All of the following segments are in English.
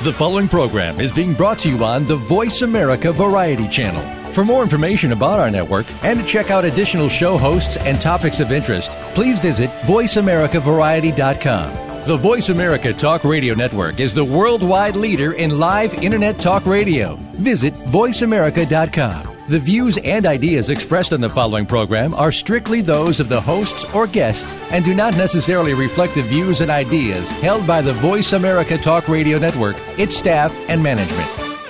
The following program is being brought to you on the Voice America Variety Channel. For more information about our network and to check out additional show hosts and topics of interest, please visit voiceamericavariety.com. The Voice America Talk Radio Network is the worldwide leader in live Internet talk radio. Visit voiceamerica.com. The views and ideas expressed on the following program are strictly those of the hosts or guests and do not necessarily reflect the views and ideas held by the Voice America Talk Radio Network, its staff, and management.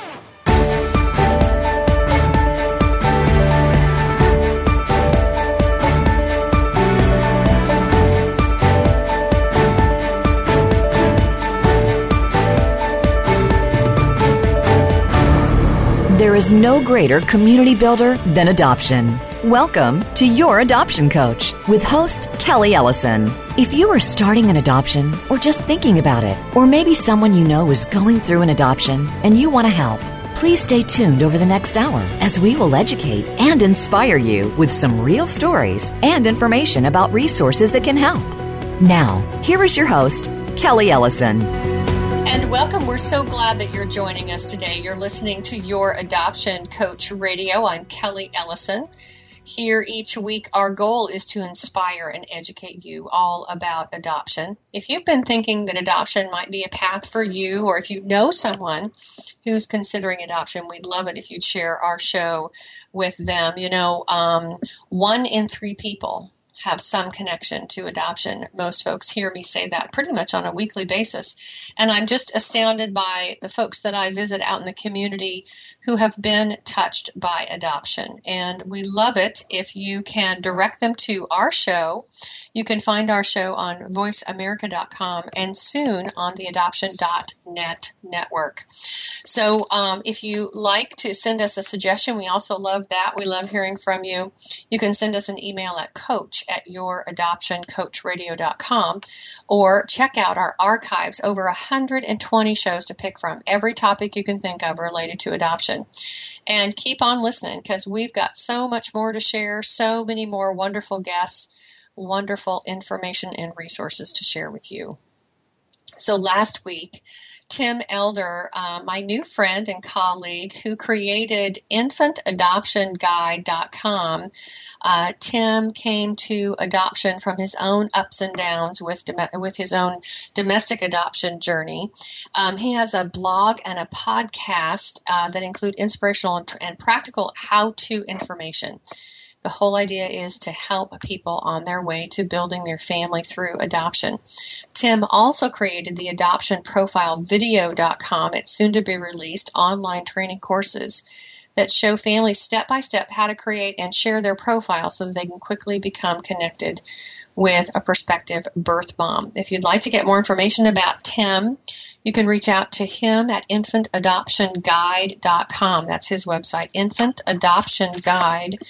There is no greater community builder than adoption. Welcome to Your Adoption Coach with host Kelly Ellison. If you are starting an adoption or just thinking about it, or maybe someone you know is going through an adoption and you want to help, please stay tuned over the next hour as we will educate and inspire you with some real stories and information about resources that can help. Now, here is your host, Kelly Ellison. And welcome. We're so glad that you're joining us today. You're listening to Your Adoption Coach Radio. I'm Kelly Ellison. Here each week, our goal is to inspire and educate you all about adoption. If you've been thinking that adoption might be a path for you, or if you know someone who's considering adoption, we'd love it if you'd share our show with them. You know, 1 in 3 people have some connection to adoption. Most folks hear me say that pretty much on a weekly basis. And I'm just astounded by the folks that I visit out in the community who have been touched by adoption. And we love it if you can direct them to our show. You can find our show on voiceamerica.com and soon on the adoption.net network. So if you like to send us a suggestion, we also love that. We love hearing from you. You can send us an email at coach@youradoptioncoachradio.com or check out our archives. Over 120 shows to pick from. Every topic you can think of related to adoption. And keep on listening because we've got so much more to share, so many more wonderful guests, wonderful information and resources to share with you. So last week, Tim Elder, my new friend and colleague who created infantadoptionguide.com, Tim came to adoption from his own ups and downs with his own domestic adoption journey. He has a blog and a podcast that include inspirational and practical how-to information. The whole idea is to help people on their way to building their family through adoption. Tim also created the adoptionprofilevideo.com. It's soon to be released online training courses that show families step-by-step how to create and share their profile so that they can quickly become connected with a prospective birth mom. If you'd like to get more information about Tim, you can reach out to him at infantadoptionguide.com. That's his website, infantadoptionguide.com.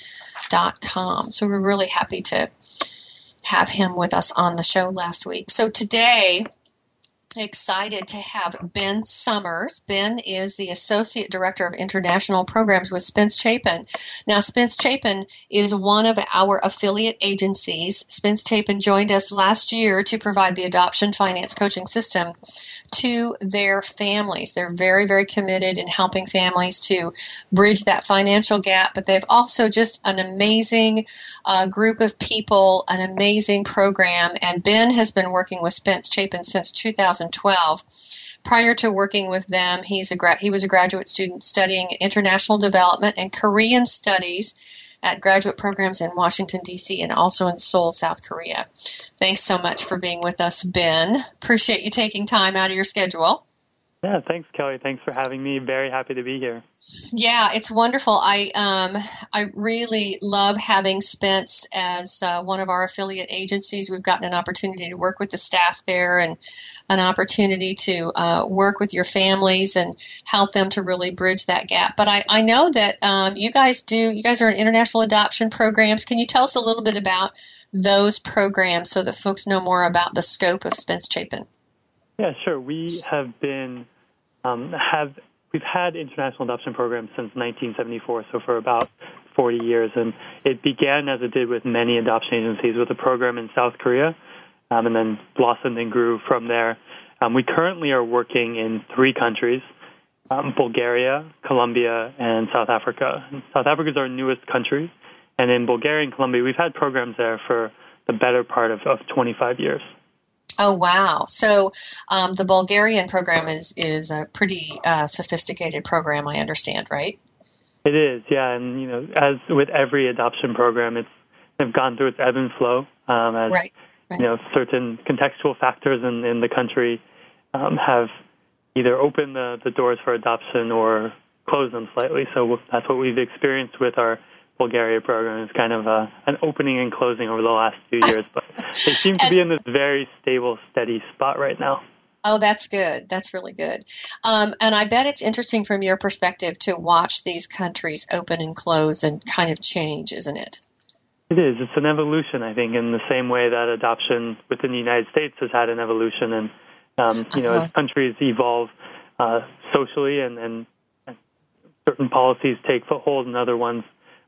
So we're really happy to have him with us on the show last week. So today, excited to have Ben Summers. Ben is the Associate Director of International Programs with Spence Chapin. Now, Spence Chapin is one of our affiliate agencies. Spence Chapin joined us last year to provide the adoption finance coaching system to their families. They're very, very committed in helping families to bridge that financial gap, but they've also just an amazing group of people, an amazing program, and Ben has been working with Spence Chapin since 2012. Prior to working with them, he was a graduate student studying international development and Korean studies at graduate programs in Washington, D.C., and also in Seoul, South Korea. Thanks so much for being with us, Ben. Appreciate you taking time out of your schedule. Yeah, thanks, Kelly. Thanks for having me. Very happy to be here. Yeah, it's wonderful. I really love having Spence as one of our affiliate agencies. We've gotten an opportunity to work with the staff there and an opportunity to work with your families and help them to really bridge that gap. But I know that you guys are in international adoption programs. Can you tell us a little bit about those programs so that folks know more about the scope of Spence Chapin? Yeah, sure. We have been we've had international adoption programs since 1974, so for about 40 years, and it began as it did with many adoption agencies with a program in South Korea, and then blossomed and grew from there. We currently are working in 3 countries, Bulgaria, Colombia, and South Africa. South Africa is our newest country, and in Bulgaria and Colombia, we've had programs there for the better part of 25 years. Oh, wow. So the Bulgarian program is a pretty sophisticated program, I understand, right? It is, yeah. And, as with every adoption program, they've gone through its ebb and flow as, right. Certain contextual factors in the country have either opened the doors for adoption or closed them slightly. So that's what we've experienced with our Bulgaria program. It's kind of an opening and closing over the last few years, but they seem to be in this very stable, steady spot right now. Oh, that's good. That's really good. And I bet it's interesting from your perspective to watch these countries open and close and kind of change, isn't it? It is. It's an evolution, I think, in the same way that adoption within the United States has had an evolution. And, as countries evolve socially and certain policies take foothold and other ones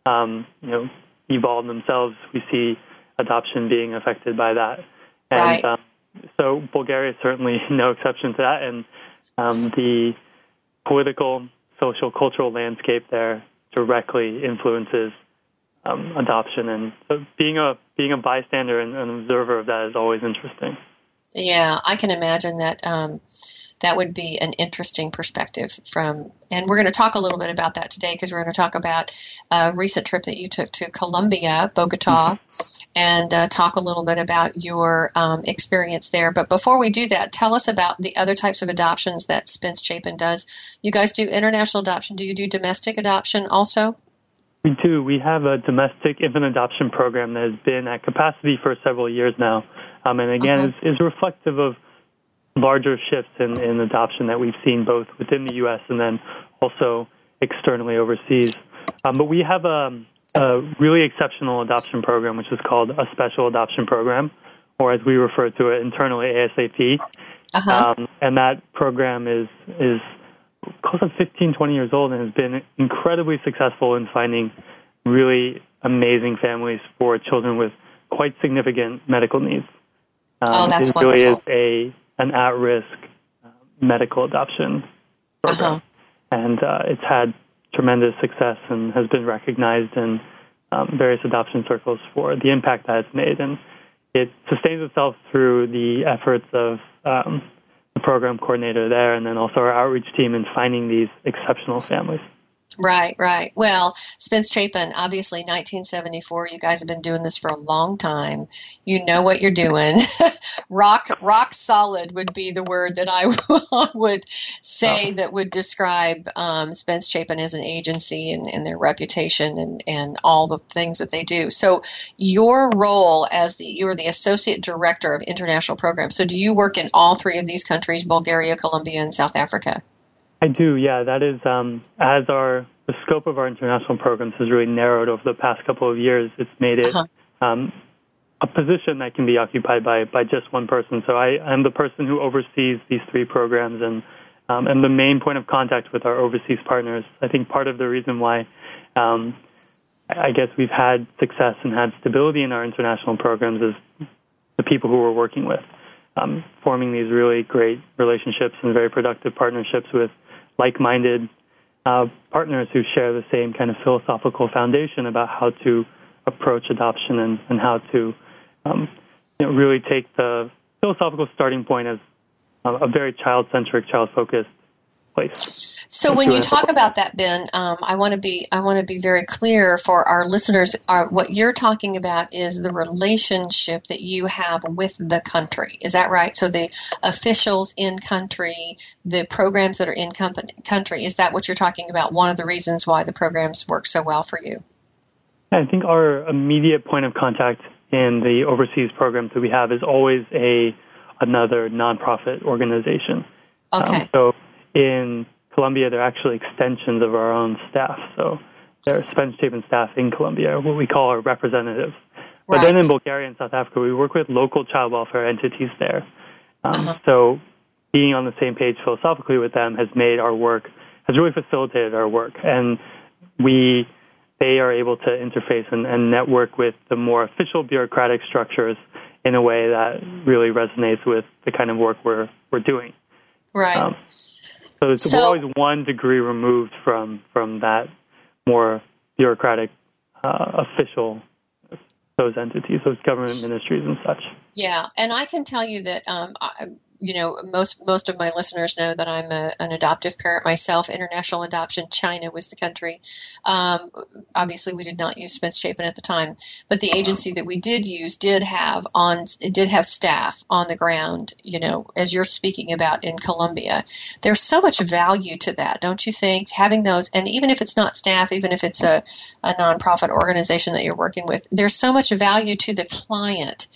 evolve themselves, we see adoption being affected by that. And right. So Bulgaria is certainly no exception to that. And the political, social, cultural landscape there directly influences adoption. And so being a bystander and an observer of that is always interesting. Yeah, I can imagine that. That would be an interesting perspective and we're going to talk a little bit about that today because we're going to talk about a recent trip that you took to Colombia, Bogota, and talk a little bit about your experience there. But before we do that, tell us about the other types of adoptions that Spence Chapin does. You guys do international adoption. Do you do domestic adoption also? We do. We have a domestic infant adoption program that has been at capacity for several years now. And again, is reflective of larger shifts in adoption that we've seen both within the U.S. and then also externally overseas. But we have a really exceptional adoption program, which is called a special adoption program, or as we refer to it internally, ASAP. And that program is close to 15, 20 years old and has been incredibly successful in finding really amazing families for children with quite significant medical needs. That's it wonderful. Really is an at-risk medical adoption program. And it's had tremendous success and has been recognized in various adoption circles for the impact that it's made. And it sustains itself through the efforts of the program coordinator there and then also our outreach team in finding these exceptional families. Right. Well, Spence Chapin, obviously 1974, you guys have been doing this for a long time. You know what you're doing. Rock solid would be the word that I would say that would describe Spence Chapin as an agency and their reputation and all the things that they do. So your role you're the Associate Director of International Programs. So do you work in all 3 of these countries, Bulgaria, Colombia, and South Africa? I do, yeah. That is, as the scope of our international programs has really narrowed over the past couple of years, it's made it a position that can be occupied by just one person. So I am the person who oversees these 3 programs and the main point of contact with our overseas partners. I think part of the reason why I guess we've had success and had stability in our international programs is the people who we're working with, forming these really great relationships and very productive partnerships with like-minded partners who share the same kind of philosophical foundation about how to approach adoption and how to really take the philosophical starting point as a very child-centric, child-focused place. So when you talk about that, Ben, I want to be very clear for our listeners. What you're talking about is the relationship that you have with the country. Is that right? So the officials in country, the programs that are in country. Is that what you're talking about? One of the reasons why the programs work so well for you? I think our immediate point of contact in the overseas programs that we have is always another nonprofit organization. Okay. So in Colombia, they're actually extensions of our own staff. So they're Spence Chapin staff in Colombia, what we call our representatives. But then in Bulgaria and South Africa, we work with local child welfare entities there. So being on the same page philosophically with them has really facilitated our work. And they are able to interface and network with the more official bureaucratic structures in a way that really resonates with the kind of work we're doing. Right. So we're always one degree removed from that more bureaucratic, official, those entities, those government ministries and such. Yeah, and I can tell you that, most of my listeners know that I'm an adoptive parent myself. International adoption, China was the country. Obviously, we did not use Spence Chapin at the time, but the agency that we did use did have staff on the ground. As you're speaking about in Colombia, there's so much value to that, don't you think? Having those, and even if it's not staff, even if it's a nonprofit organization that you're working with, there's so much value to the client.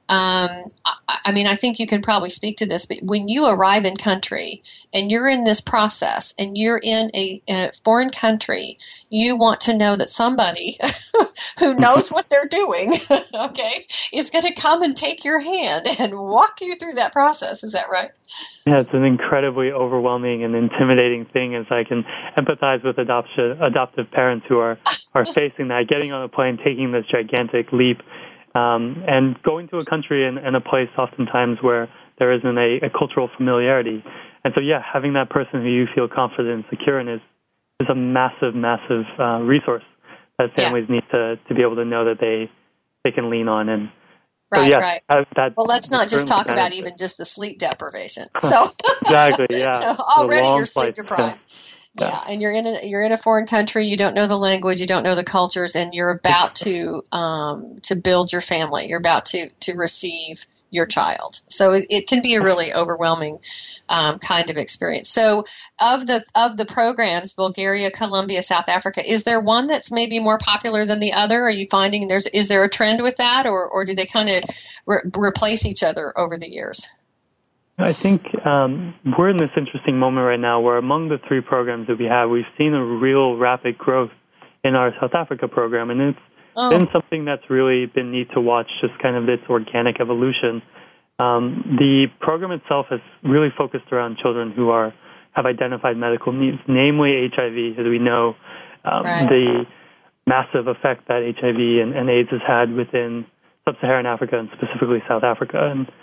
I think you can probably speak to this, but when you arrive in country and you're in this process and you're in a foreign country, you want to know that somebody who knows what they're doing, okay, is going to come and take your hand and walk you through that process. Is that right? Yeah, it's an incredibly overwhelming and intimidating thing, as I can empathize with adoptive parents who are facing that, getting on a plane, taking this gigantic leap, and going to a country and a place oftentimes where there isn't a cultural familiarity. And so, yeah, having that person who you feel confident and secure in is a massive, massive resource that families need to be able to know that they can lean on. And right, so, yeah, right. Well, let's not just talk about even just the sleep deprivation. So exactly, yeah. So already you're sleep deprived. Yeah, and you're in a foreign country. You don't know the language, you don't know the cultures, and you're about to build your family. You're about to receive your child. So it can be a really overwhelming kind of experience. So of the programs, Bulgaria, Colombia, South Africa, is there one that's maybe more popular than the other? Are you finding is there a trend with that, or do they kind of replace each other over the years? I think we're in this interesting moment right now where among the three programs that we have, we've seen a real rapid growth in our South Africa program, and it's been something that's really been neat to watch, just kind of its organic evolution. The program itself has really focused around children who have identified medical needs, namely HIV, as we know, the massive effect that HIV and AIDS has had within sub-Saharan Africa and specifically South Africa. And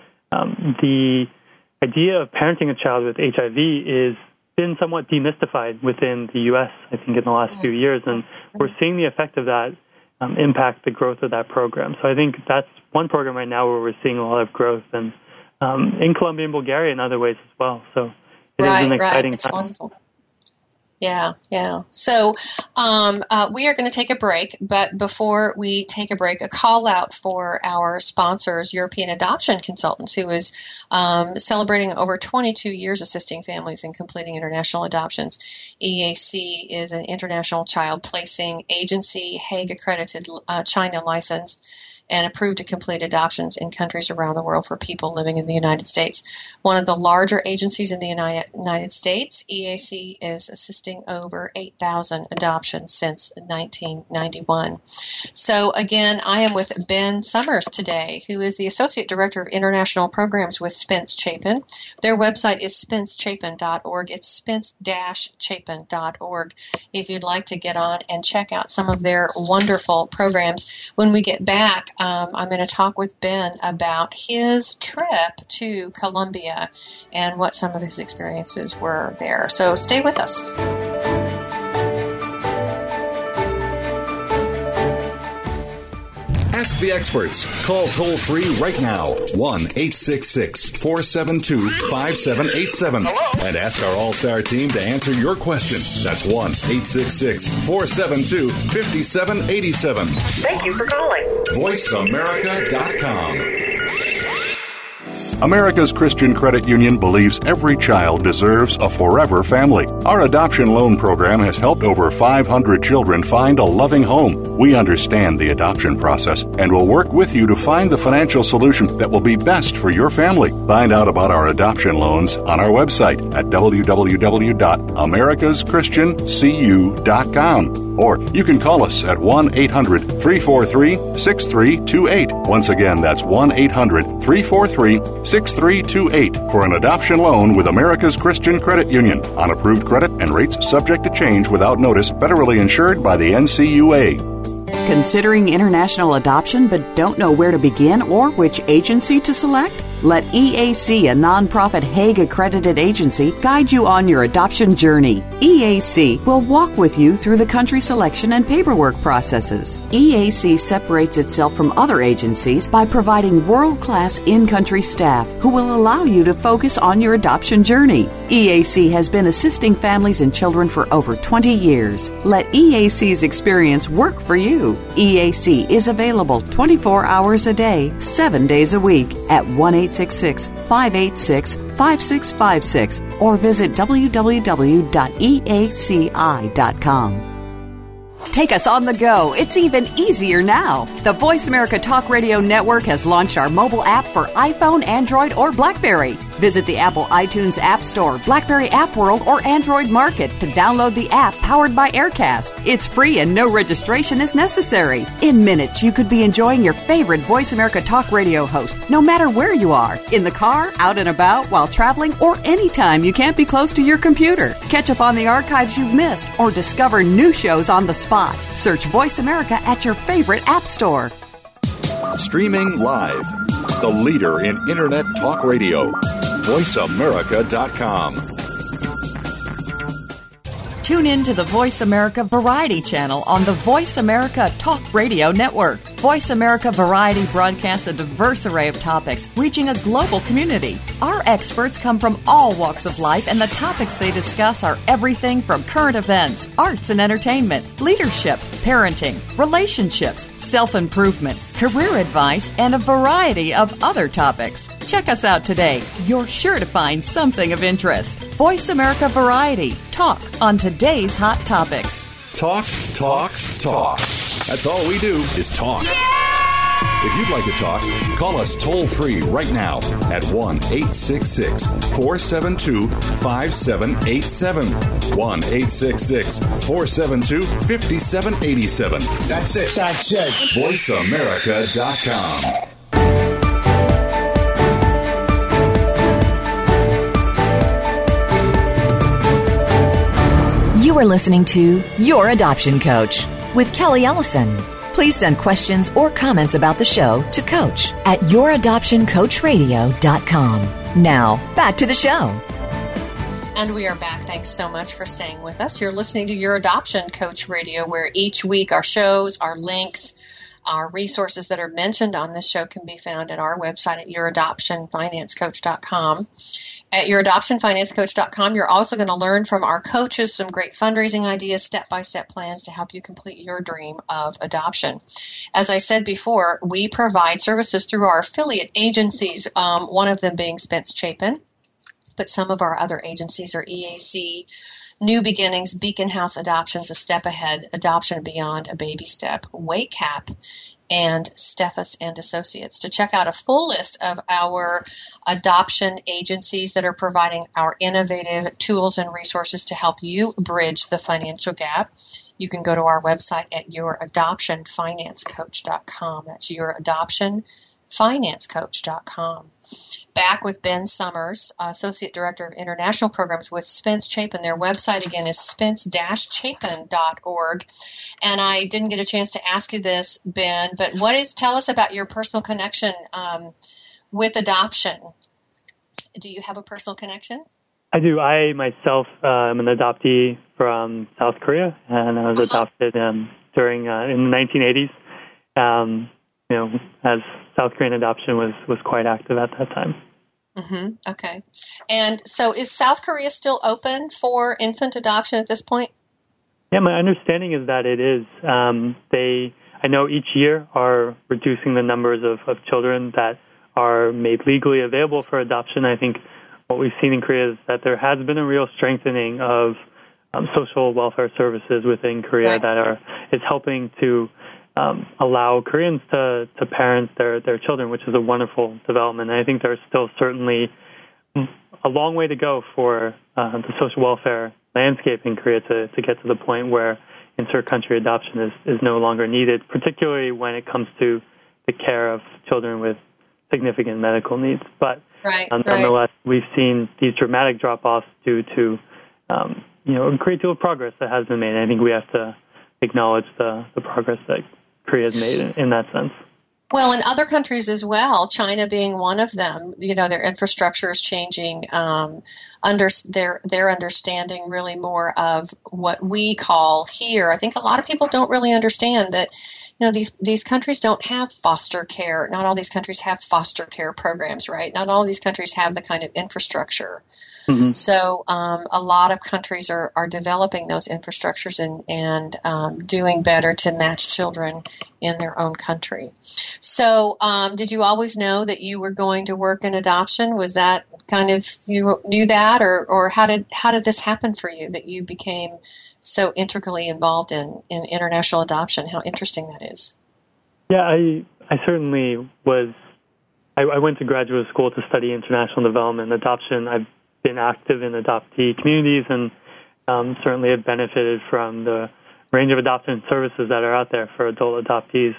the idea of parenting a child with HIV is been somewhat demystified within the U.S., I think, in the last few years, and we're seeing the effect of that impact the growth of that program. So I think that's one program right now where we're seeing a lot of growth, and in Colombia and Bulgaria in other ways as well. So it is an exciting It's time. Wonderful. Yeah. So we are going to take a break, but before we take a break, a call out for our sponsors, European Adoption Consultants, who is celebrating over 22 years assisting families in completing international adoptions. EAC is an international child placing agency, Hague accredited, China licensed, and approved to complete adoptions in countries around the world for people living in the United States. One of the larger agencies in the United States, EAC is assisting over 8,000 adoptions since 1991. So again, I am with Ben Summers today, who is the Associate Director of International Programs with Spence Chapin. Their website is spencechapin.org. It's spence-chapin.org if you'd like to get on and check out some of their wonderful programs. When we get back, I'm going to talk with Ben about his trip to Colombia and what some of his experiences were there. So stay with us. Ask the experts. Call toll-free right now, 1-866-472-5787. And ask our All-Star team to answer your question. That's 1-866-472-5787. Thank you for calling. VoiceAmerica.com. America's Christian Credit Union believes every child deserves a forever family. Our adoption loan program has helped over 500 children find a loving home. We understand the adoption process and will work with you to find the financial solution that will be best for your family. Find out about our adoption loans on our website at www.americaschristiancu.com. Or you can call us at 1-800-343-6328. Once again, that's 1-800-343-6328 for an adoption loan with America's Christian Credit Union on approved credit and rates subject to change without notice, federally insured by the NCUA. Considering international adoption but don't know where to begin or which agency to select? Let EAC, a nonprofit Hague-accredited agency, guide you on your adoption journey. EAC will walk with you through the country selection and paperwork processes. EAC separates itself from other agencies by providing world-class in-country staff who will allow you to focus on your adoption journey. EAC has been assisting families and children for over 20 years. Let EAC's experience work for you. EAC is available 24 hours a day, 7 days a week at 1-866-586-5656 or visit www.eaci.com. Take us on the go. It's even easier now. The Voice America Talk Radio Network has launched our mobile app for iPhone, Android, or BlackBerry. Visit the Apple iTunes App Store, BlackBerry App World, or Android Market to download the app powered by Aircast. It's free and no registration is necessary. In minutes, you could be enjoying your favorite Voice America Talk Radio host, no matter where you are, in the car, out and about, while traveling, or anytime you can't be close to your computer. Catch up on the archives you've missed or discover new shows on the spot. Search Voice America at your favorite app store. Streaming live, the leader in Internet talk radio, voiceamerica.com. Tune in to the Voice America Variety channel on the Voice America Talk Radio Network. Voice America Variety broadcasts a diverse array of topics, reaching a global community. Our experts come from all walks of life, and the topics they discuss are everything from current events, arts and entertainment, leadership, parenting, relationships, self-improvement, career advice, and a variety of other topics. Check us out today. You're sure to find something of interest. Voice America Variety. Talk on today's hot topics. Talk, talk, talk. That's all we do is talk. If you'd like to talk, call us toll-free right now at 1-866-472-5787. 1-866-472-5787. That's it. That's it. VoiceAmerica.com. You are listening to Your Adoption Coach with Kelly Ellison. Please send questions or comments about the show to Coach at youradoptioncoachradio.com. Now, back to the show. And we are back. Thanks so much for staying with us. You're listening to Your Adoption Coach Radio, where each week our shows, our links, our resources that are mentioned on this show can be found at our website at youradoptionfinancecoach.com. At youradoptionfinancecoach.com, you're also going to learn from our coaches some great fundraising ideas, step-by-step plans to help you complete your dream of adoption. As I said before, we provide services through our affiliate agencies, one of them being Spence Chapin, but some of our other agencies are EAC, New Beginnings, Beacon House Adoptions, A Step Ahead, Adoption Beyond, A Baby Step, WACAP, and Steffes and Associates. To check out a full list of our adoption agencies that are providing our innovative tools and resources to help you bridge the financial gap, you can go to our website at youradoptionfinancecoach.com. That's youradoptionfinancecoach.com. Back with Ben Summers, Associate Director of International Programs with Spence Chapin. Their website, again, is spence-chapin.org. And I didn't get a chance to ask you this, Ben, but tell us about your personal connection with adoption. Do you have a personal connection? I do. I myself am an adoptee from South Korea, and I was adopted during in the 1980s. As South Korean adoption was quite active at that time. Mm-hmm. Okay. And so is South Korea still open for infant adoption at this point? Yeah, my understanding is that it is. I know each year are reducing the numbers of children that are made legally available for adoption. I think what we've seen in Korea is that there has been a real strengthening of social welfare services within Korea that is helping to allow Koreans to parent their children, which is a wonderful development. And I think there's still certainly a long way to go for the social welfare landscape in Korea to get to the point where inter-country adoption is no longer needed, particularly when it comes to the care of children with significant medical needs. But nonetheless, we've seen these dramatic drop-offs due to a great deal of progress that has been made. I think we have to acknowledge the progress that Korea has made in that sense. Well, in other countries as well, China being one of them, their infrastructure is changing. Their understanding really more of what we call here. I think a lot of people don't really understand that, these countries don't have foster care. Not all these countries have foster care programs, right? Not all these countries have the kind of infrastructure. Mm-hmm. So a lot of countries are developing those infrastructures and doing better to match children in their own country. So did you always know that you were going to work in adoption? Was that kind of, you knew that, or how did this happen for you that you became so integrally involved in international adoption? How interesting that is. Yeah, I certainly was. I went to graduate school to study international development and adoption. I've been active in adoptee communities and certainly have benefited from the range of adoption services that are out there for adult adoptees.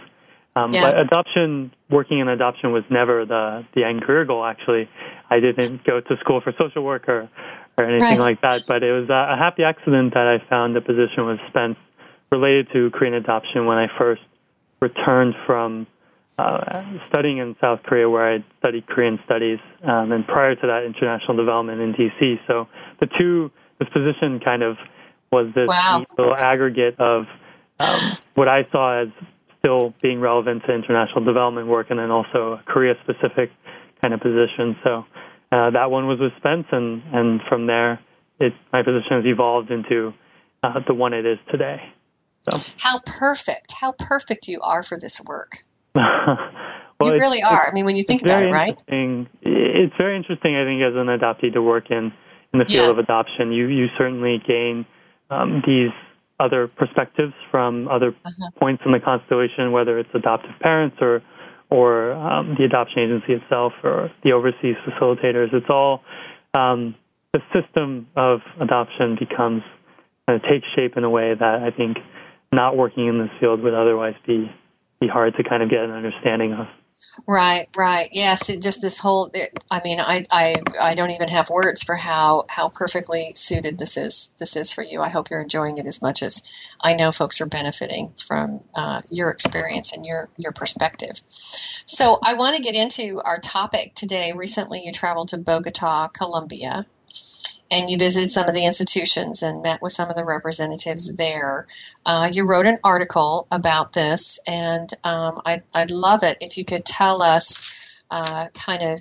But working in adoption was never the end career goal, actually. I didn't go to school for social work or anything like that, but it was a happy accident that I found a position with Spence related to Korean adoption when I first returned from studying in South Korea, where I studied Korean studies, and prior to that, international development in D.C. So this position kind of was this little aggregate of what I saw as still being relevant to international development work, and then also a Korea-specific kind of position. So that one was with Spence, and from there, my position has evolved into the one it is today. So. How perfect you are for this work. Well, you really are. I mean, when you think about it, right? It's very interesting, I think, as an adoptee to work in the field of adoption. You certainly gain these other perspectives from other points in the constellation, whether it's adoptive parents or the adoption agency itself or the overseas facilitators. It's all the system of adoption takes shape in a way that I think not working in this field would otherwise be hard to kind of get an understanding of. Right. Yes, just this whole, I mean, I don't even have words for how perfectly suited this is for you. I hope you're enjoying it as much as I know folks are benefiting from your experience and your perspective. So I want to get into our topic today. Recently, you traveled to Bogota, Colombia, and you visited some of the institutions and met with some of the representatives there. You wrote an article about this, and I'd love it if you could tell us about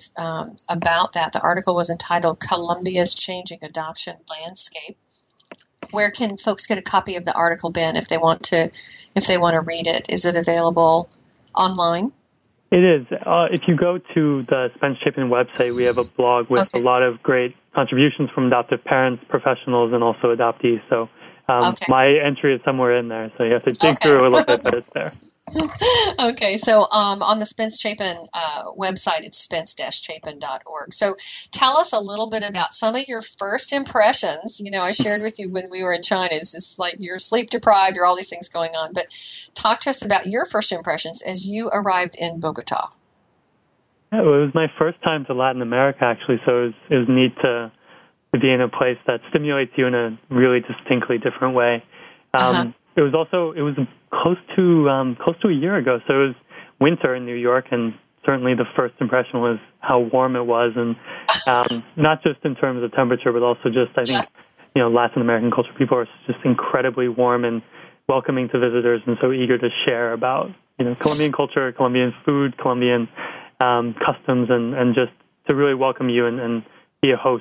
that. The article was entitled "Colombia's Changing Adoption Landscape." Where can folks get a copy of the article, Ben, if they want to read it? Is it available online? It is. If you go to the Spence Chapin website, we have a blog with a lot of great contributions from adoptive parents, professionals, and also adoptees. So my entry is somewhere in there, so you have to dig through a little bit, but it's there. Okay, so on the Spence Chapin website, it's spence-chapin.org. So tell us a little bit about some of your first impressions. I shared with you when we were in China, it's just like you're sleep deprived, or all these things going on. But talk to us about your first impressions as you arrived in Bogota. Yeah, it was my first time to Latin America, actually, so it was neat to be in a place that stimulates you in a really distinctly different way. It was close to a year ago, so it was winter in New York, and certainly the first impression was how warm it was, and not just in terms of temperature, but also just, I think, Latin American culture, people are just incredibly warm and welcoming to visitors, and so eager to share about, Colombian culture, Colombian food, Colombian customs, and just to really welcome you and be a host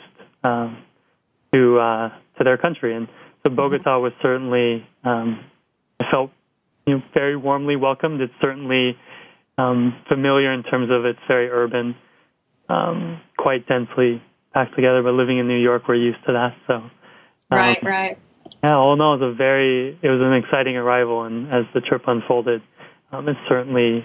to their country. And so Bogota was certainly, I felt, very warmly welcomed. It's certainly familiar in terms of it's very urban, quite densely packed together, but living in New York, we're used to that. So, right. Yeah, all in all, it was an exciting arrival, and as the trip unfolded, it certainly,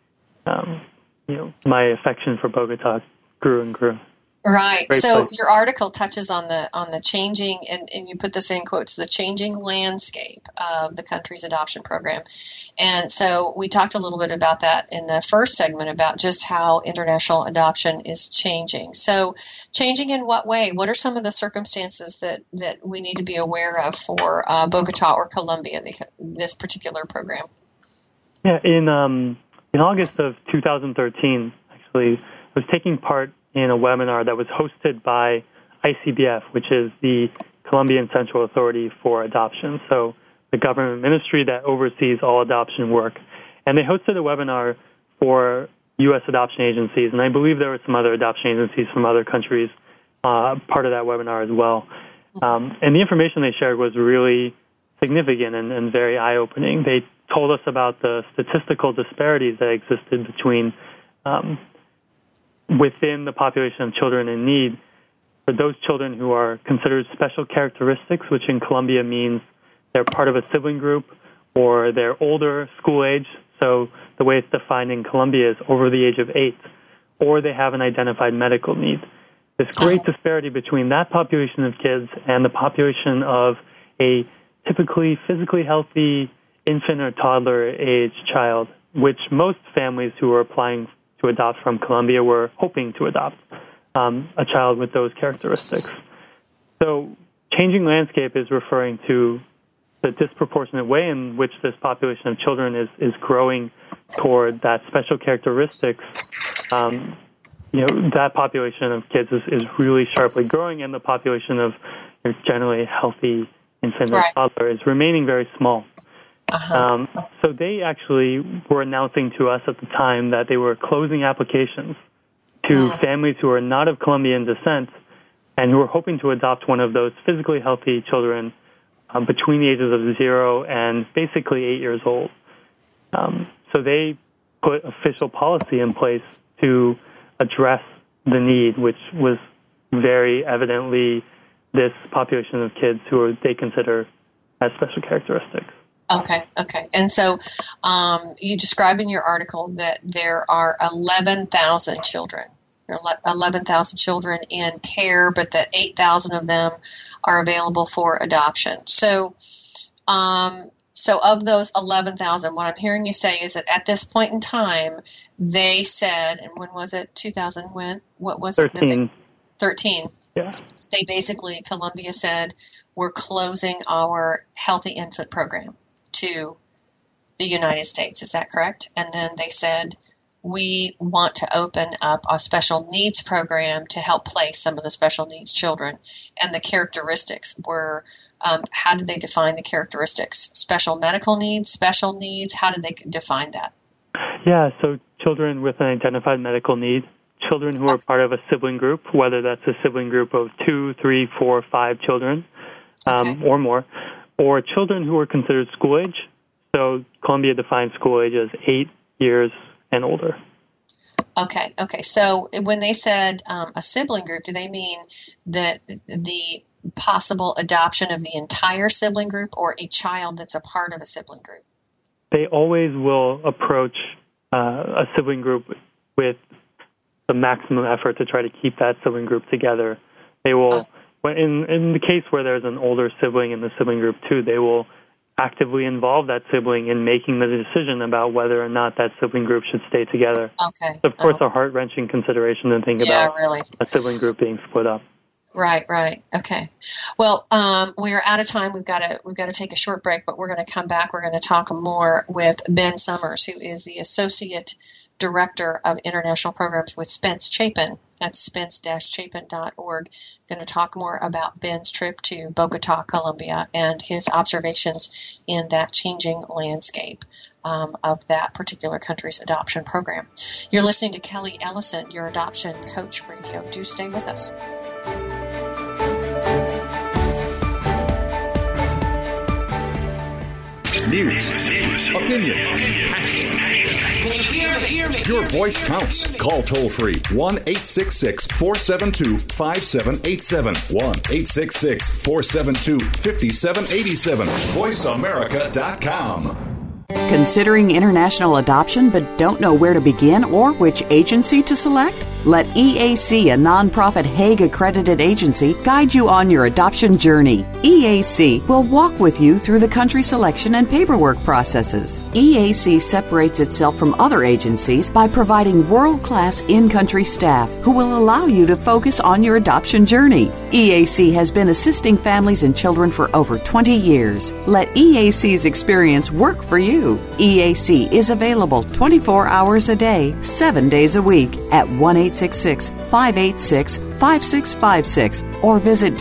my affection for Bogota grew and grew. Right. So your article touches on the changing, and you put this in quotes, the changing landscape of the country's adoption program. And so we talked a little bit about that in the first segment about just how international adoption is changing. So changing in what way? What are some of the circumstances that we need to be aware of for Bogota or Colombia, this particular program? Yeah, in August of 2013, actually, I was taking part in a webinar that was hosted by ICBF, which is the Colombian Central Authority for Adoption, so the government ministry that oversees all adoption work. And they hosted a webinar for U.S. adoption agencies, and I believe there were some other adoption agencies from other countries part of that webinar as well. And the information they shared was really significant and very eye-opening. They told us about the statistical disparities that existed between within the population of children in need. For those children who are considered special characteristics, which in Colombia means they're part of a sibling group or they're older, school age, so the way it's defined in Colombia is over the age of 8, or they have an identified medical need. This great disparity between that population of kids and the population of a typically physically healthy infant or toddler age child, which most families who were applying to adopt from Colombia were hoping to adopt a child with those characteristics. So changing landscape is referring to the disproportionate way in which this population of children is growing toward that special characteristics. That population of kids is really sharply growing, and the population of generally healthy infant or toddler is remaining very small. So they actually were announcing to us at the time that they were closing applications to families who are not of Colombian descent and who are hoping to adopt one of those physically healthy children between the ages of 0 and basically 8 years old. So they put official policy in place to address the need, which was very evidently this population of kids who they consider as special characteristics. Okay. And so you describe in your article that there are 11,000 children. There are 11,000 children in care, but that 8,000 of them are available for adoption. So of those 11,000, what I'm hearing you say is that at this point in time, they said, and when was it? 2000 when? What was 13. it? 13. Yeah. They basically, Colombia said, we're closing our Healthy Infant Program to the United States. Is that correct? And then they said, we want to open up a special needs program to help place some of the special needs children. And the characteristics were, how did they define the characteristics? Special medical needs, special needs? How did they define that? Yeah, so children with an identified medical need, children who are part of a sibling group, whether that's a sibling group of 2, 3, 4, 5 children or more, or children who are considered school age. So Colombia defines school age as 8 years and older. Okay. So when they said a sibling group, do they mean that the possible adoption of the entire sibling group or a child that's a part of a sibling group? They always will approach a sibling group with the maximum effort to try to keep that sibling group together. They will, in the case where there's an older sibling in the sibling group too, they will actively involve that sibling in making the decision about whether or not that sibling group should stay together. Okay. Of course, a heart-wrenching consideration to think about a sibling group being split up. Right. Okay. Well, we are out of time. We've got to take a short break, but we're going to come back. We're going to talk more with Ben Summers, who is the Associate Director of International Programs with Spence Chapin. That's spence-chapin.org. Going to talk more about Ben's trip to Bogota, Colombia, and his observations in that changing landscape of that particular country's adoption program. You're listening to Kelly Ellison, your Adoption Coach Radio. Do stay with us. News, opinion, your voice counts. Call toll free 1-866-472-5787. 1-866-472-5787. VoiceAmerica.com. Considering international adoption but don't know where to begin or which agency to select? Let EAC, a nonprofit Hague-accredited agency, guide you on your adoption journey. EAC will walk with you through the country selection and paperwork processes. EAC separates itself from other agencies by providing world-class in-country staff who will allow you to focus on your adoption journey. EAC has been assisting families and children for over 20 years. Let EAC's experience work for you. EAC is available 24 hours a day, 7 days a week at 1-866-586-5656 or visit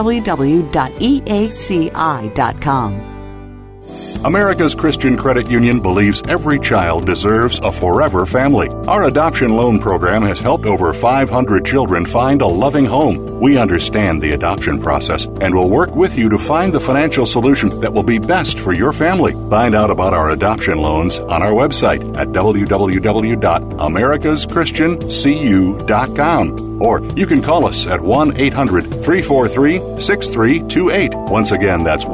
www.eaci.com. America's Christian Credit Union believes every child deserves a forever family. Our adoption loan program has helped over 500 children find a loving home. We understand the adoption process and will work with you to find the financial solution that will be best for your family. Find out about our adoption loans on our website at www.americaschristiancu.com. Or you can call us at 1-800-343-6328. Once again, that's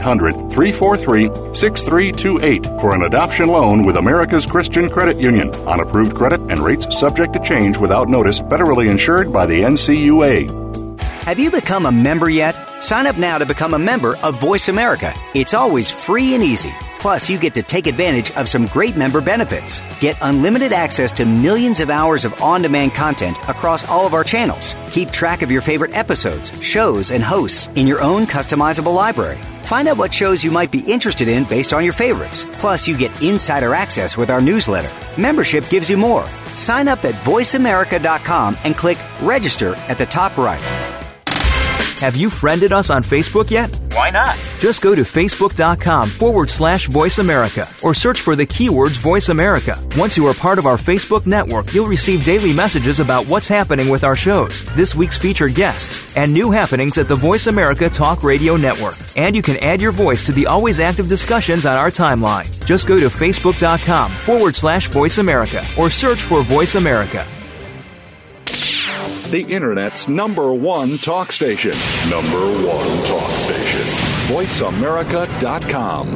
1-800-343-6328 for an adoption loan with America's Christian Credit Union on approved credit and rates subject to change without notice, federally insured by the NCUA. Have you become a member yet? Sign up now to become a member of Voice America. It's always free and easy. Plus, you get to take advantage of some great member benefits. Get unlimited access to millions of hours of on-demand content across all of our channels. Keep track of your favorite episodes, shows, and hosts in your own customizable library. Find out what shows you might be interested in based on your favorites. Plus, you get insider access with our newsletter. Membership gives you more. Sign up at voiceamerica.com and click Register at the top right. Have you friended us on Facebook yet? Why not? Just go to facebook.com/Voice America or search for the keywords Voice America. Once you are part of our Facebook network, you'll receive daily messages about what's happening with our shows, this week's featured guests, and new happenings at the Voice America Talk Radio Network. And you can add your voice to the always active discussions on our timeline. Just go to facebook.com/Voice America or search for Voice America. The Internet's #1 talk station. #1 talk station. VoiceAmerica.com.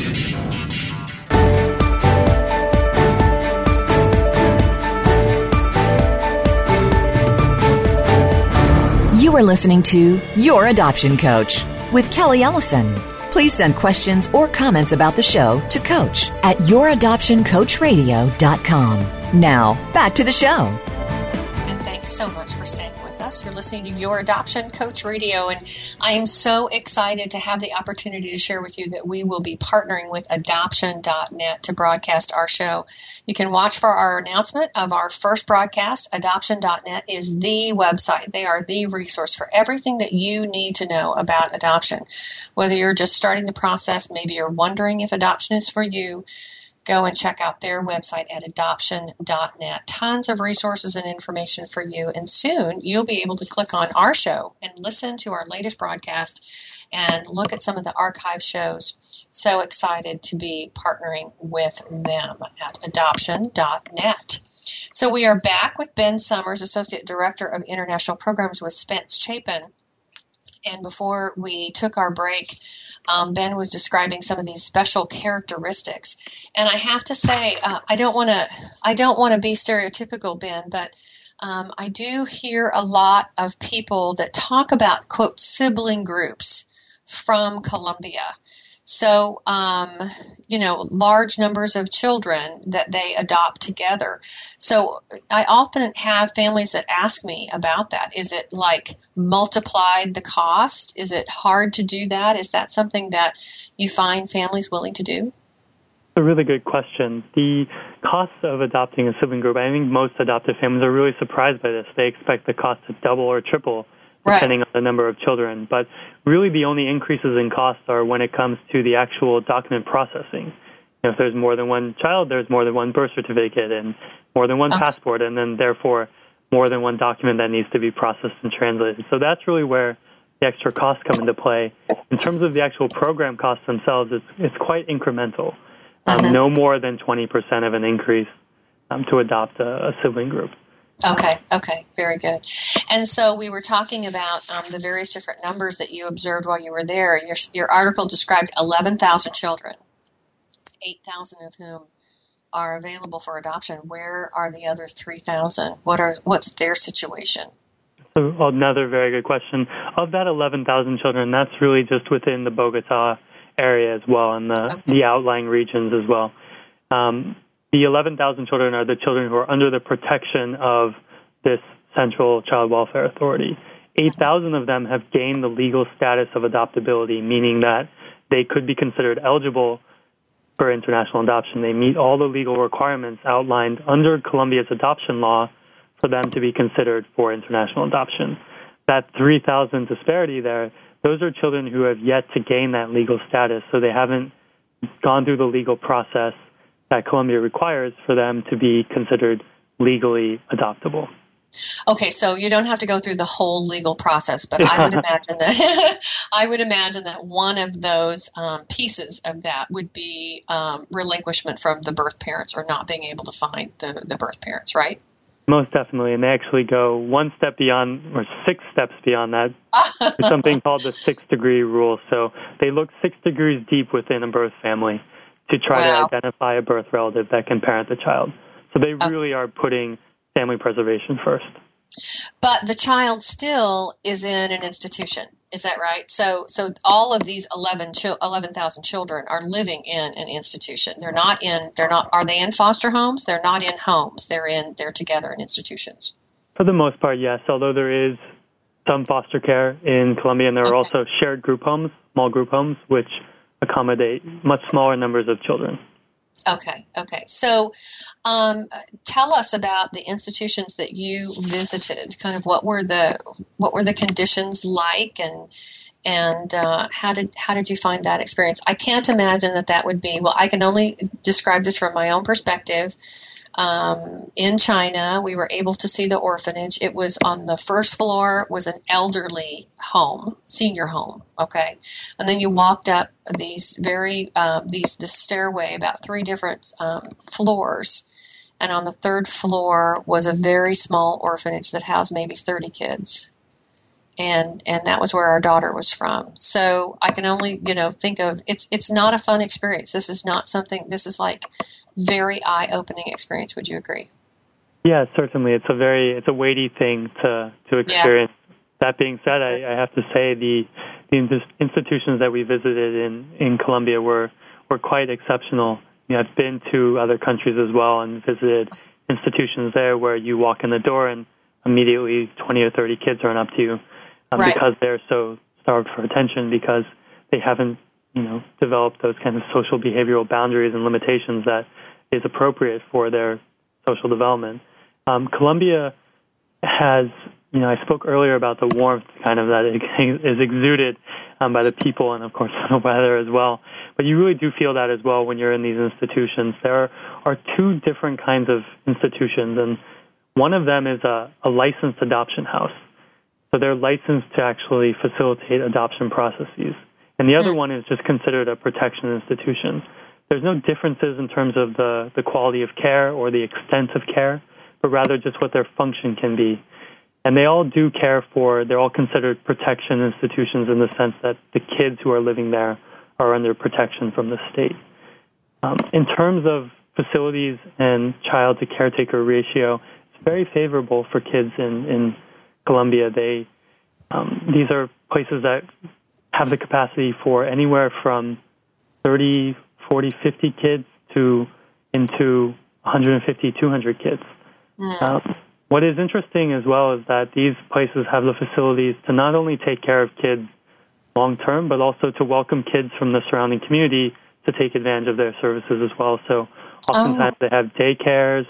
You are listening to Your Adoption Coach with Kelly Ellison. Please send questions or comments about the show to Coach at YourAdoptionCoachRadio.com. Now, back to the show. Thanks so much for staying with us. You're listening to Your Adoption Coach Radio, and I am so excited to have the opportunity to share with you that we will be partnering with Adoption.net to broadcast our show. You can watch for our announcement of our first broadcast. Adoption.net is the website. They are the resource for everything that you need to know about adoption. Whether you're just starting the process, maybe you're wondering if adoption is for you, go and check out their website at adoption.net. Tons of resources and information for you. And soon you'll be able to click on our show and listen to our latest broadcast and look at some of the archive shows. So excited to be partnering with them at adoption.net. So we are back with Ben Summers, Associate Director of International Programs with Spence Chapin. And before we took our break, Ben was describing some of these special characteristics, and I have to say, I don't want to be stereotypical, Ben, but I do hear a lot of people that talk about, quote, sibling groups from Colombia. So, large numbers of children that they adopt together. So I often have families that ask me about that. Is it like multiplied the cost? Is it hard to do that? Is that something that you find families willing to do? A really good question. The cost of adopting a sibling group, I think most adoptive families are really surprised by this. They expect the cost to double or triple depending on the number of children. But really the only increases in costs are when it comes to the actual document processing. If there's more than one child, there's more than one birth certificate and more than one passport, and then therefore more than one document that needs to be processed and translated. So that's really where the extra costs come into play. In terms of the actual program costs themselves, it's quite incremental. No more than 20% of an increase to adopt a sibling group. Okay, very good. And so we were talking about the various different numbers that you observed while you were there. Your article described 11,000 children, 8,000 of whom are available for adoption, where are the other 3,000? What's their situation? So another very good question. Of that 11,000 children, that's really just within the Bogota area as well, and the outlying regions as well. The 11,000 children are the children who are under the protection of this Central Child Welfare Authority. 8,000 of them have gained the legal status of adoptability, meaning that they could be considered eligible for international adoption. They meet all the legal requirements outlined under Colombia's adoption law for them to be considered for international adoption. That 3,000 disparity there, those are children who have yet to gain that legal status, so they haven't gone through the legal process that Colombia requires for them to be considered legally adoptable. Okay, so you don't have to go through the whole legal process, but I would imagine that one of those pieces of that would be relinquishment from the birth parents, or not being able to find the birth parents, right? Most definitely, and they actually go one step beyond, or 6 steps beyond that. It's something called the 6-degree rule. So they look 6 degrees deep within a birth family to try to identify a birth relative that can parent the child. So they really are putting family preservation first. But the child still is in an institution. Is that right? So all of these 11,000 children are living in an institution. Are they in foster homes? They're not in homes. They're together in institutions. For the most part, yes. Although there is some foster care in Colombia, and there are also shared group homes, small group homes, which accommodate much smaller numbers of children. Okay. So tell us about the institutions that you visited. Kind of what were the conditions like, and how did you find that experience? I can't imagine that would be, well, I can only describe this from my own perspective. In China, we were able to see the orphanage. It was on the first floor, was an elderly home, senior home, okay? And then you walked up these this stairway, about 3 different floors, and on the 3rd floor was a very small orphanage that housed maybe 30 kids. And that was where our daughter was from. So I can only, think of, it's not a fun experience. This is not something, this is like very eye-opening experience. Would you agree? Yeah, certainly. It's a weighty thing to experience. Yeah. That being said, I have to say the institutions that we visited in Colombia were quite exceptional. I've been to other countries as well and visited institutions there where you walk in the door and immediately 20 or 30 kids run up to you. Because they're so starved for attention, because they haven't, developed those kind of social behavioral boundaries and limitations that is appropriate for their social development. Colombia has, I spoke earlier about the warmth kind of that is exuded by the people and, of course, the weather as well. But you really do feel that as well when you're in these institutions. There are 2 different kinds of institutions, and one of them is a licensed adoption house. So they're licensed to actually facilitate adoption processes. And the other one is just considered a protection institution. There's no differences in terms of the quality of care or the extent of care, but rather just what their function can be. And they all do care for, they're all considered protection institutions in the sense that the kids who are living there are under protection from the state. In terms of facilities and child to caretaker ratio, it's very favorable for kids in Colombia. These are places that have the capacity for anywhere from 30, 40, 50 kids to into 150, 200 kids. What is interesting as well is that these places have the facilities to not only take care of kids long term, but also to welcome kids from the surrounding community to take advantage of their services as well. So oftentimes they have daycares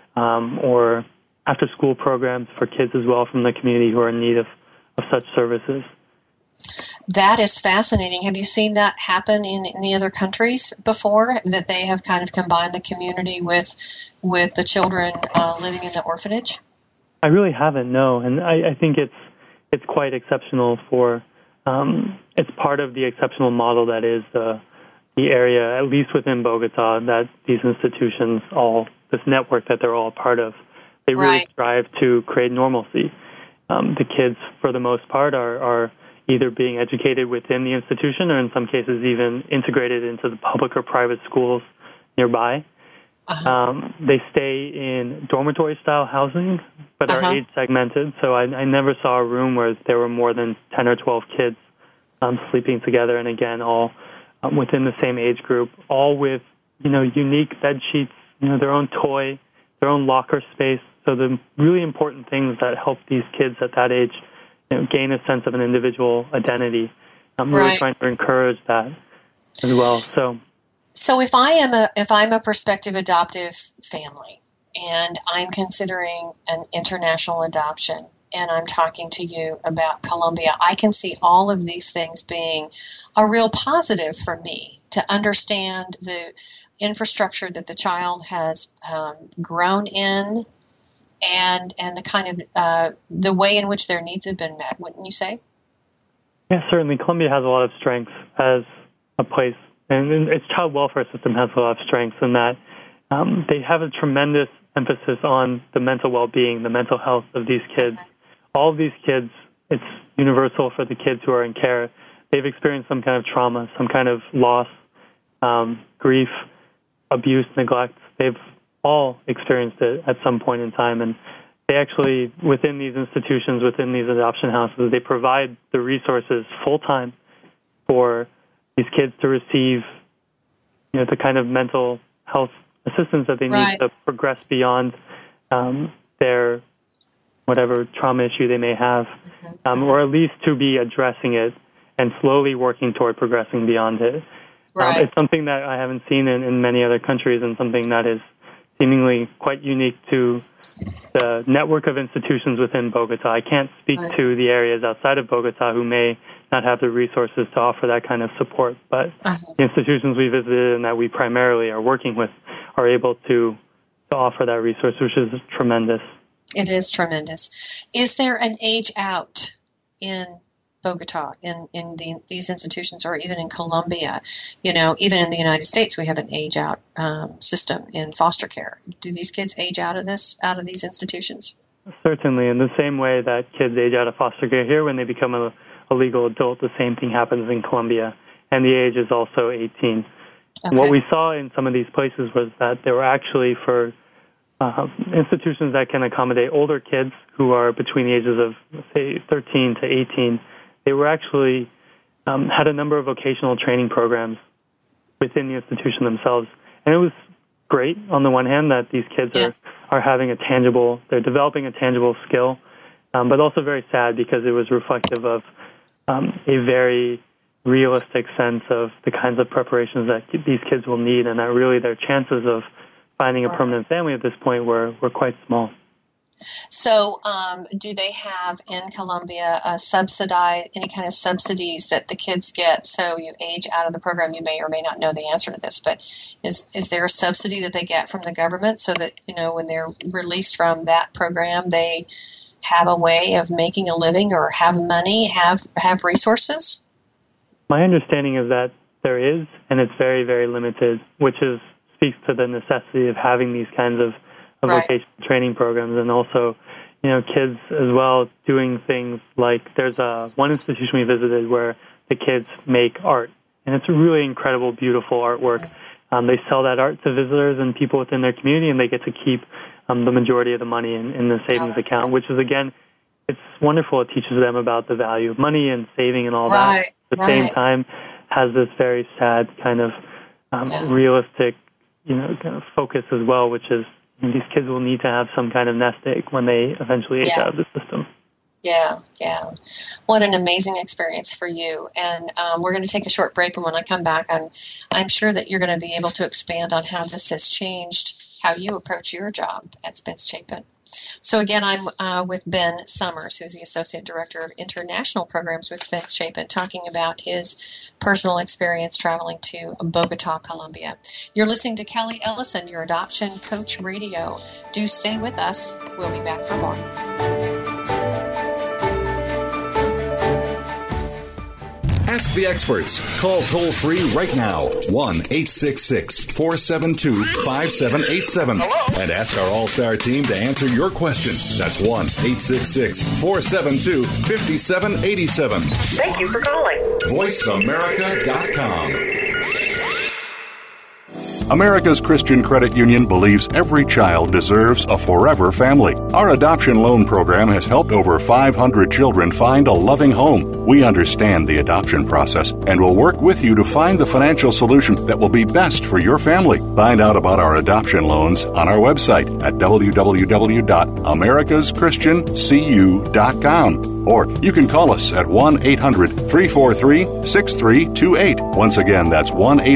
or after-school programs for kids as well from the community who are in need of such services. That is fascinating. Have you seen that happen in any other countries before, that they have kind of combined the community with the children living in the orphanage? I really haven't, no. And I think it's quite exceptional for, it's part of the exceptional model that is the area, at least within Bogota, that these institutions this network that they're all a part of, they really strive to create normalcy. The kids, for the most part, are either being educated within the institution or in some cases even integrated into the public or private schools nearby. They stay in dormitory-style housing, but are age-segmented. So I never saw a room where there were more than 10 or 12 kids sleeping together, and again, all within the same age group, all with, unique bed sheets, their own toy, their own locker space. So the really important things that help these kids at that age, gain a sense of an individual identity. I'm really trying to encourage that as well. So if I'm a prospective adoptive family and I'm considering an international adoption and I'm talking to you about Colombia, I can see all of these things being a real positive for me to understand the infrastructure that the child has grown in and the kind of the way in which their needs have been met, wouldn't you say? Yeah, certainly. Colombia has a lot of strengths as a place, and its child welfare system has a lot of strengths in that they have a tremendous emphasis on the mental well-being, the mental health of these kids. All of these kids, it's universal for the kids who are in care. They've experienced some kind of trauma, some kind of loss, grief, abuse, neglect. They've all experienced it at some point in time, and they actually, within these institutions, within these adoption houses, they provide the resources full-time for these kids to receive, the kind of mental health assistance that they need to progress beyond their whatever trauma issue they may have, or at least to be addressing it and slowly working toward progressing beyond it. It's something that I haven't seen in many other countries, and something that is seemingly quite unique to the network of institutions within Bogota. I can't speak to the areas outside of Bogota who may not have the resources to offer that kind of support, but the institutions we visited and that we primarily are working with are able to offer that resource, which is tremendous. It is tremendous. Is there an age out in Bogota, in these institutions, or even in Colombia? Even in the United States, we have an age out system in foster care. Do these kids age out of these institutions? Certainly. In the same way that kids age out of foster care here when they become a legal adult, the same thing happens in Colombia, and the age is also 18. Okay. What we saw in some of these places was that they were actually for institutions that can accommodate older kids who are between the ages of, say, 13 to 18. They were actually had a number of vocational training programs within the institution themselves. And it was great, on the one hand, that these kids are having they're developing a tangible skill, but also very sad because it was reflective of a very realistic sense of the kinds of preparations that these kids will need, and that really their chances of finding a permanent family at this point were quite small. So do they have in Colombia any kind of subsidies that the kids get? So you age out of the program, you may or may not know the answer to this, but is there a subsidy that they get from the government so that, when they're released from that program, they have a way of making a living or have money, have resources? My understanding is that there is, and it's very, very limited, which speaks to the necessity of having these kinds of vocational training programs, and also, kids as well doing things like there's one institution we visited where the kids make art, and it's really incredible, beautiful artwork. They sell that art to visitors and people within their community, and they get to keep the majority of the money in the savings account, which is, again, it's wonderful. It teaches them about the value of money and saving and all that. At the same time, has this very sad kind of realistic, kind of focus as well, which is these kids will need to have some kind of nest egg when they eventually age out of the system. Yeah. What an amazing experience for you. And we're going to take a short break, and when I come back, I'm sure that you're going to be able to expand on how this has changed how you approach your job at Spence Chapin. So again, I'm with Ben Summers, who's the Associate Director of International Programs with Spence Chapin, talking about his personal experience traveling to Bogota, Colombia. You're listening to Kelly Ellison, your Adoption Coach Radio. Do stay with us. We'll be back for more. Ask the experts. Call toll-free right now, 1-866-472-5787. And ask our All-Star team to answer your question. That's 1-866-472-5787. Thank you for calling. VoiceAmerica.com. America's Christian Credit Union believes every child deserves a forever family. Our adoption loan program has helped over 500 children find a loving home. We understand the adoption process and will work with you to find the financial solution that will be best for your family. Find out about our adoption loans on our website at www.americaschristiancu.com. Or you can call us at 1-800-343-6328. Once again, that's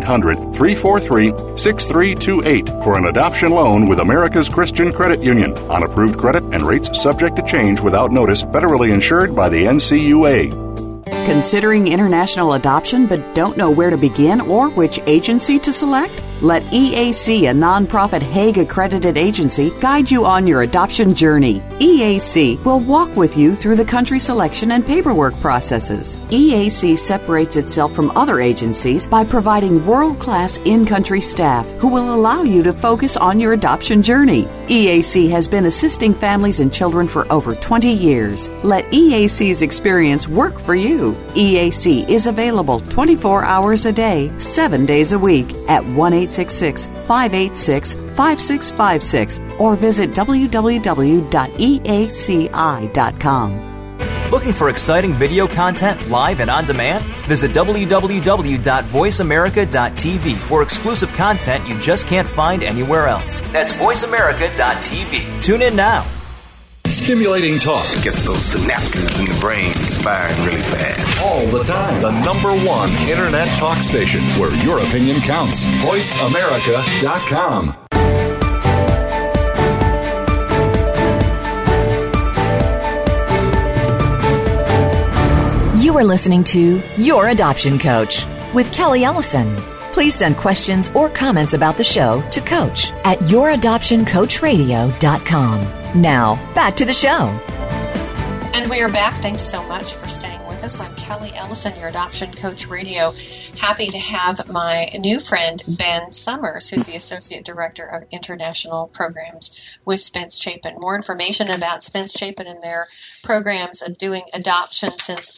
1-800-343-6328 for an adoption loan with America's Christian Credit Union. On approved credit and rates subject to change without notice, federally insured by the NCUA. Considering international adoption but don't know where to begin or which agency to select? Let EAC, a nonprofit Hague-accredited agency, guide you on your adoption journey. EAC will walk with you through the country selection and paperwork processes. EAC separates itself from other agencies by providing world-class in-country staff who will allow you to focus on your adoption journey. EAC has been assisting families and children for over 20 years. Let EAC's experience work for you. EAC is available 24 hours a day, 7 days a week at 1-866-586-5656 or visit www.eaci.com. Looking for exciting video content live and on demand? Visit www.voiceamerica.tv for exclusive content you just can't find anywhere else. That's voiceamerica.tv. Tune in now. Stimulating talk gets those synapses in the brain firing really fast. All the time. The #1 internet talk station where your opinion counts. VoiceAmerica.com. You are listening to Your Adoption Coach with Kelly Ellison. Please send questions or comments about the show to Coach at youradoptioncoachradio.com. Now, back to the show. And we are back. Thanks so much for staying with us. I'm Kelly Ellison, your Adoption Coach Radio. Happy to have my new friend, Ben Summers, who's the Associate Director of International Programs with Spence Chapin. More information about Spence Chapin and their programs of doing adoption since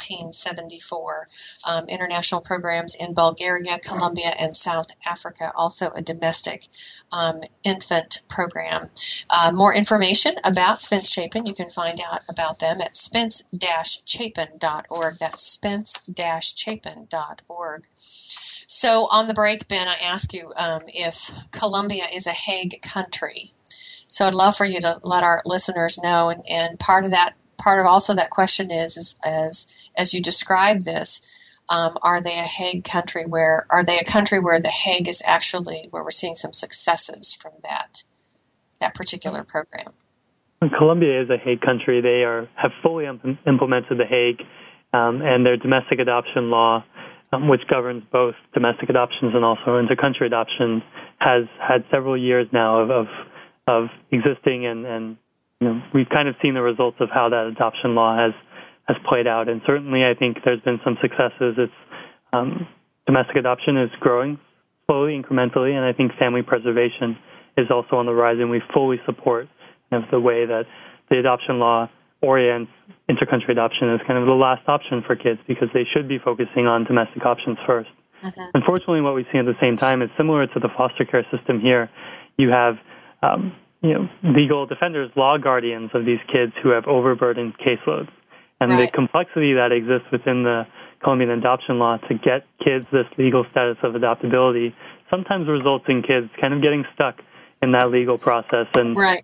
1974. International programs in Bulgaria, Colombia, and South Africa. Also a domestic infant program. More information about Spence Chapin, you can find out about them at spence-chapin.org. That's spence-chapin.org. So on the break, Ben, I asked you if Colombia is a Hague country. So I'd love for you to let our listeners know, and part of also that question is as you describe this, are they a Hague country are they a country where the Hague is actually where we're seeing some successes from that particular program? Colombia is a Hague country. They have fully implemented the Hague and their domestic adoption law, which governs both domestic adoptions and also inter-country adoptions, has had several years now of existing, and we've kind of seen the results of how that adoption law has played out. And certainly I think there's been some successes. It's domestic adoption is growing slowly, incrementally, and I think family preservation is also on the rise, and we fully support the way that the adoption law orients intercountry adoption as kind of the last option for kids, because they should be focusing on domestic options first. Uh-huh. Unfortunately, what we see at the same time is similar to the foster care system here. You have legal defenders, law guardians of these kids who have overburdened caseloads. And right. The complexity that exists within the Colombian adoption law to get kids this legal status of adoptability sometimes results in kids kind of getting stuck in that legal process. And, right.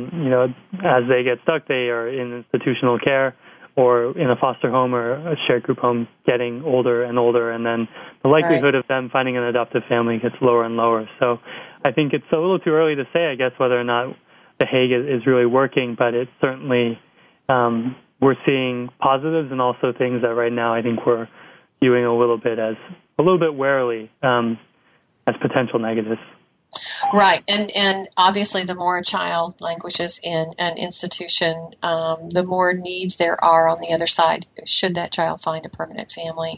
As they get stuck, they are in institutional care or in a foster home or a shared group home, getting older and older. And then the likelihood of them finding an adoptive family gets lower and lower. So I think it's a little too early to say, I guess, whether or not the Hague is really working, but it's certainly we're seeing positives and also things that right now I think we're viewing a little bit warily as potential negatives. Right, and obviously the more a child languishes in an institution, the more needs there are on the other side, should that child find a permanent family,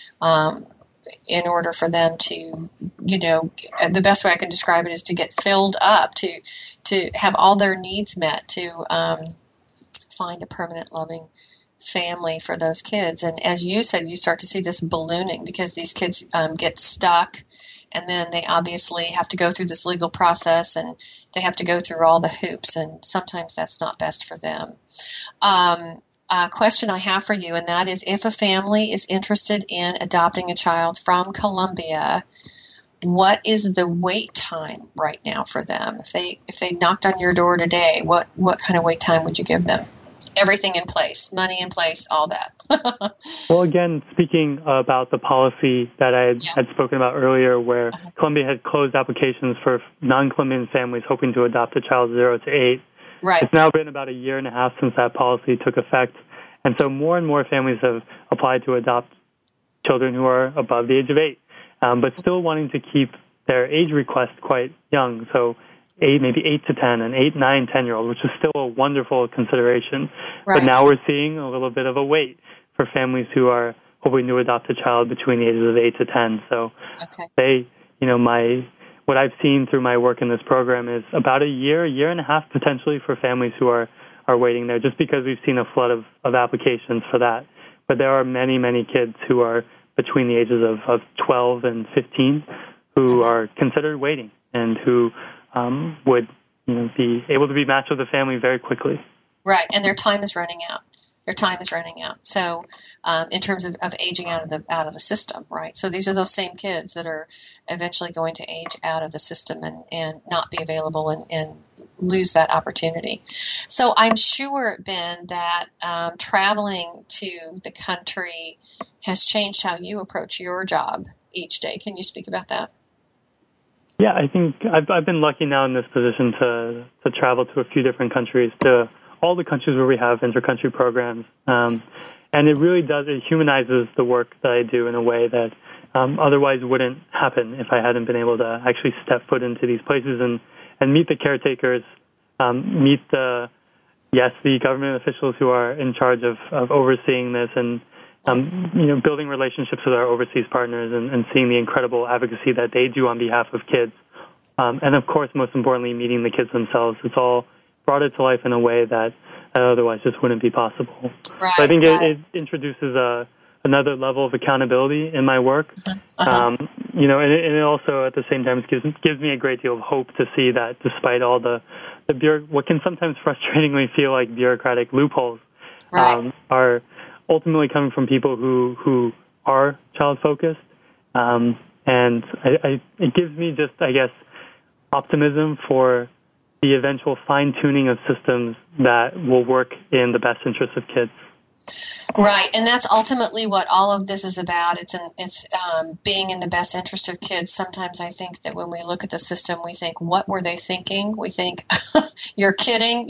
in order for them to, the best way I can describe it is to get filled up, to have all their needs met, to find a permanent, loving family for those kids. And as you said, you start to see this ballooning because these kids get stuck and then they obviously have to go through this legal process, and they have to go through all the hoops, and sometimes that's not best for them. A question I have for you, and that is, if a family is interested in adopting a child from Colombia, what is the wait time right now for them? If they knocked on your door today, what kind of wait time would you give them? Everything in place, money in place, all that. Well, again, speaking about the policy that I had spoken about earlier, where Colombia had closed applications for non-Colombian families hoping to adopt a child 0 to 8. Right. It's now been about a year and a half since that policy took effect, and so more and more families have applied to adopt children who are above the age of 8. But still wanting to keep their age request quite young, so maybe 8 to 10, and 8, 9, 10-year-old, which is still a wonderful consideration. Right. But now we're seeing a little bit of a wait for families who are hoping to adopt a child between the ages of 8 to 10. So what I've seen through my work in this program is about a year and a half potentially for families who are waiting there, just because we've seen a flood of applications for that. But there are many, many kids who are between the ages of 12 and 15 who are considered waiting and who would be able to be matched with a family very quickly. Right, and their time is running out. So in terms of aging out of the system, right? So these are those same kids that are eventually going to age out of the system and not be available and lose that opportunity. So I'm sure, Ben, that traveling to the country has changed how you approach your job each day. Can you speak about that? Yeah, I think I've been lucky now in this position to travel to a few different countries, to all the countries where we have intercountry programs. And it really it humanizes the work that I do in a way that otherwise wouldn't happen if I hadn't been able to actually step foot into these places and meet the caretakers, meet the government officials who are in charge of overseeing this, and building relationships with our overseas partners and seeing the incredible advocacy that they do on behalf of kids. And of course, most importantly, meeting the kids themselves. It's all brought it to life in a way that otherwise just wouldn't be possible. Right, so I think it introduces another level of accountability in my work. And it also at the same time gives me a great deal of hope to see that despite all the what can sometimes frustratingly feel like bureaucratic loopholes, are ultimately coming from people who are child-focused. And it gives me just, I guess, optimism for the eventual fine-tuning of systems that will work in the best interest of kids. Right, and that's ultimately what all of this is about. It's being in the best interest of kids. Sometimes I think that when we look at the system, we think, what were they thinking? We think, you're kidding,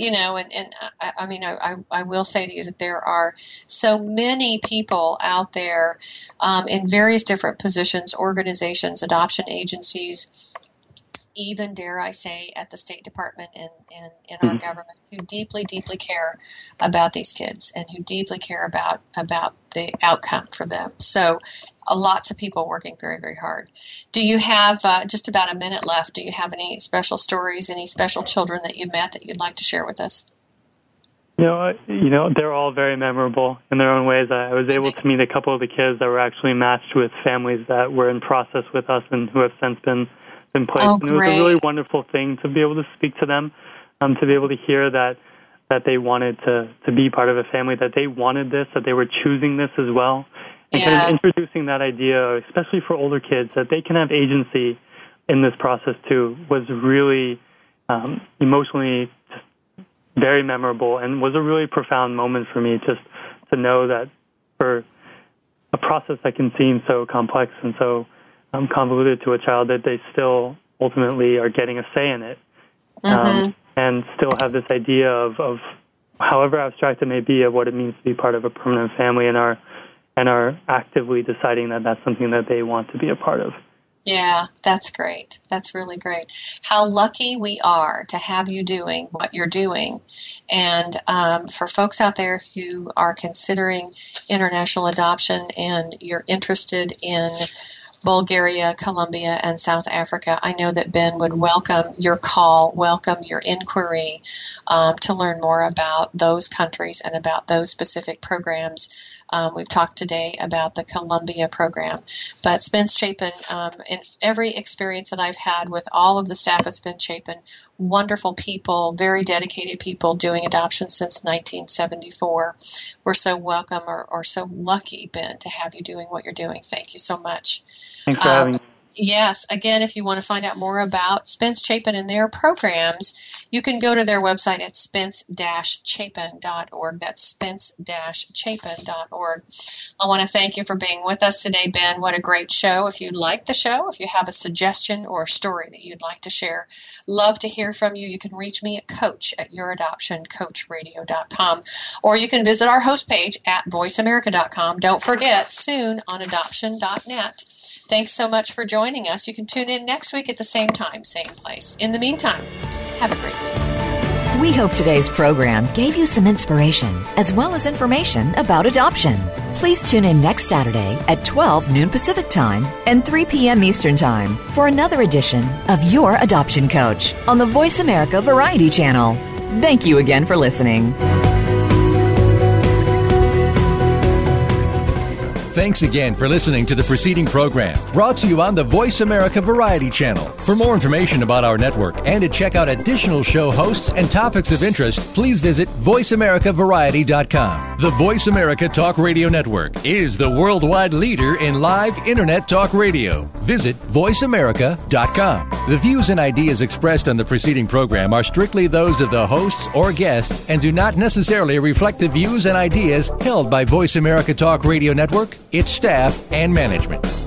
I will say to you that there are so many people out there in various different positions, organizations, adoption agencies, even, dare I say, at the State Department and in our government, who deeply, deeply care about these kids and who deeply care about the outcome for them. So lots of people working very, very hard. Do you have just about a minute left? Do you have any special stories, any special children that you met that you'd like to share with us? They're all very memorable in their own ways. I was able to meet a couple of the kids that were actually matched with families that were in process with us and who have since been placed. Oh, and it was a really wonderful thing to be able to speak to them, to be able to hear that they wanted to be part of a family, that they wanted this, that they were choosing this as well. And kind of introducing that idea, especially for older kids, that they can have agency in this process too, was really emotionally just very memorable and was a really profound moment for me, just to know that for a process that can seem so complex and so convoluted to a child, that they still ultimately are getting a say in it, and still have this idea of however abstract it may be, of what it means to be part of a permanent family, and are actively deciding that that's something that they want to be a part of. Yeah, that's great. That's really great. How lucky we are to have you doing what you're doing. And for folks out there who are considering international adoption and you're interested in Bulgaria, Colombia, and South Africa, I know that Ben would welcome your call, welcome your inquiry to learn more about those countries and about those specific programs. We've talked today about the Columbia program. But Spence Chapin, in every experience that I've had with all of the staff at Spence Chapin, wonderful people, very dedicated people doing adoption since 1974. We're so welcome or so lucky, Ben, to have you doing what you're doing. Thank you so much. Thanks for having me. Yes. Again, if you want to find out more about Spence Chapin and their programs, you can go to their website at spence-chapin.org. That's spence-chapin.org. I want to thank you for being with us today, Ben. What a great show. If you like the show, if you have a suggestion or a story that you'd like to share, love to hear from you. You can reach me at coach@youradoptioncoachradio.com, or you can visit our host page at voiceamerica.com. Don't forget, soon on adoption.net. Thanks so much for joining us. You can tune in next week at the same time, same place. In the meantime, have a great week. We hope today's program gave you some inspiration as well as information about adoption. Please tune in next Saturday at 12 noon Pacific Time and 3 p.m. Eastern Time for another edition of Your Adoption Coach on the Voice America Variety Channel. Thank you again for listening. Thanks again for listening to the preceding program, brought to you on the Voice America Variety Channel. For more information about our network and to check out additional show hosts and topics of interest, please visit voiceamericavariety.com. The Voice America Talk Radio Network is the worldwide leader in live Internet talk radio. Visit voiceamerica.com. The views and ideas expressed on the preceding program are strictly those of the hosts or guests and do not necessarily reflect the views and ideas held by Voice America Talk Radio Network, its staff, and management.